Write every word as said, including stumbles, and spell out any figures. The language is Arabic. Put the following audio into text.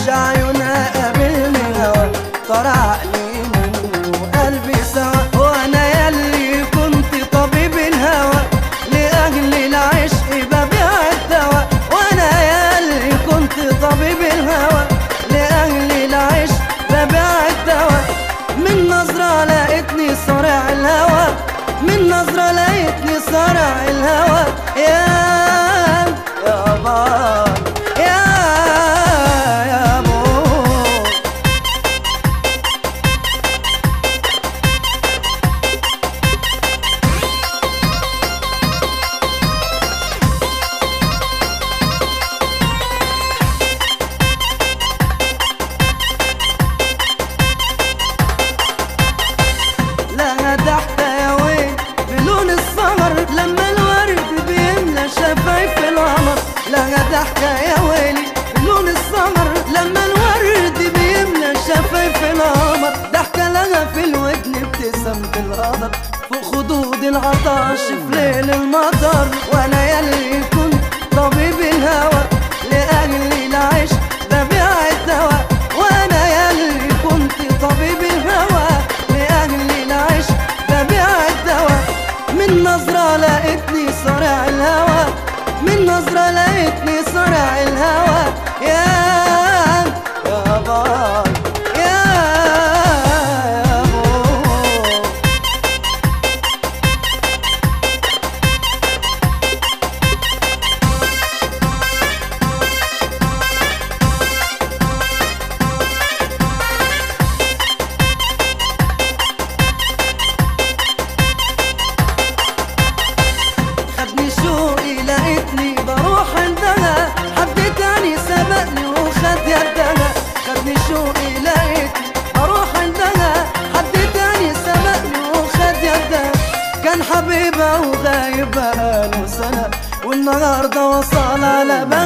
رمش عيونها قابلني هوا طار عقلي منه قلبي سوا. وانا ياللي كنت طبيب الهوى لاجل العشق ببيع الدواء. وانا ياللي كنت طبيب الهوى لاجل العشق ببيع الدواء. من نظرة لقيتني صارع الهوى، من نظرة لقيتني صارع الهوى. يا يا بابا يا يا بو لها ضحكة يا ويل بلون السمر لما الورد بيملى شفايف القمر. لها ضحكة يا ويلي بلون السمر لما الورد بيملى شفايف القمر. ضحكة لها في الودن ابتسامة القدر فوق خدود العطش في ليل المطر. وانا ياللي كنت طبيب الهوى لاجل العشق ببيع الدواء. وانا ياللي كنت طبيب الهوى لاجل العشق ببيع الدواء. من نظرة لقيتني صارع الهوى، من نظرة لقيتني صارع الهوى. يا يا بابا يا يا بو خدني شوقي لقيتني بروح عندها. حد تاني سبقني وخد يدها. خدني شوقي لقيتني بروح عندها. حد تاني سبقني وخد يدها. كان حبيبها وغايب بقاله سنة والنهارده وصل على بالي